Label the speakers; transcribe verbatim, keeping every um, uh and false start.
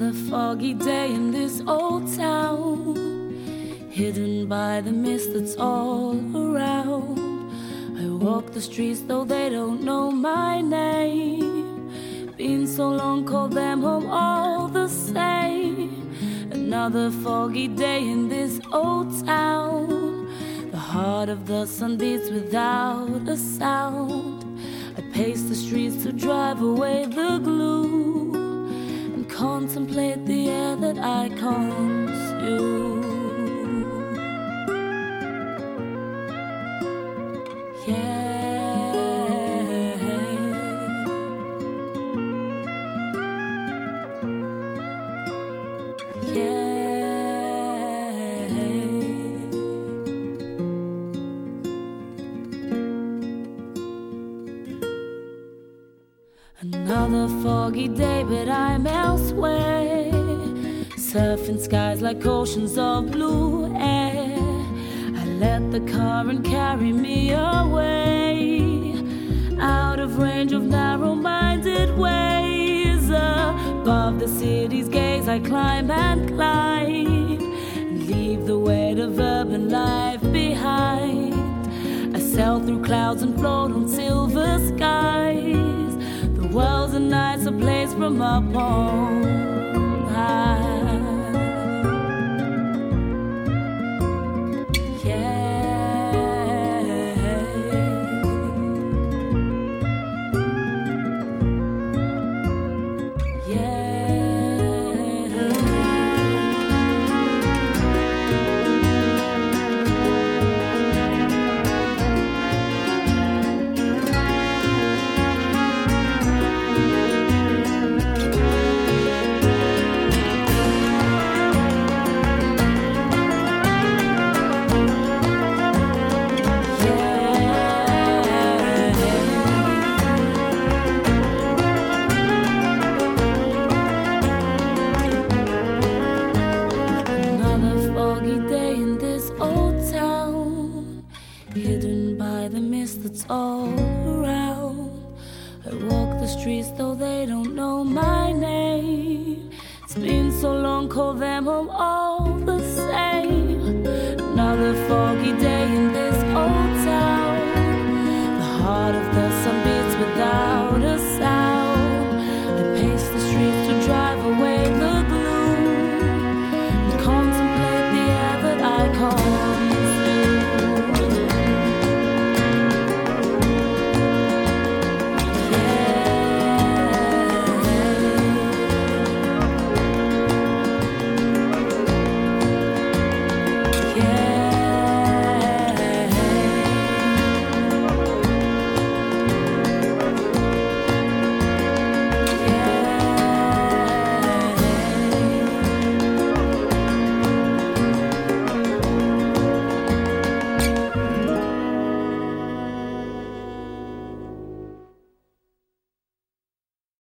Speaker 1: Another foggy day in this old town, hidden by the mist that's all around. I walk the streets though they don't know my name. Been so long, call them home all the same. Another foggy day in this old town. The heart of the sun beats without a sound. I pace the streets to drive away the gloom and contemplate the air that I consume. Another foggy day, but I'm elsewhere, surfing skies like oceans of blue air. I let the current carry me away, out of range of narrow-minded ways. Above the city's gaze I climb and climb, and leave the weight of urban life behind. I sail through clouds and float on silver skies. The world's a nicer place from up on high. Hidden by the mist that's all around. I walk the streets though they don't know my name. It's been so long, call them home all the same. Another foggy